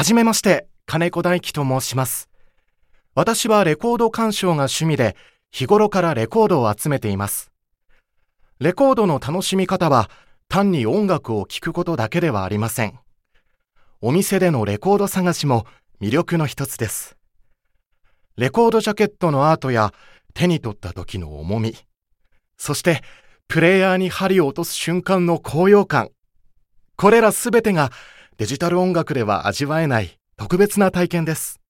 はじめまして、金子大輝と申します。私はレコード鑑賞が趣味で、日頃からレコードを集めています。レコードの楽しみ方は、単に音楽を聴くことだけではありません。お店でのレコード探しも魅力の一つです。レコードジャケットのアートや手に取った時の重み、そしてプレイヤーに針を落とす瞬間の高揚感。これらすべてがデジタル音楽では味わえない特別な体験です。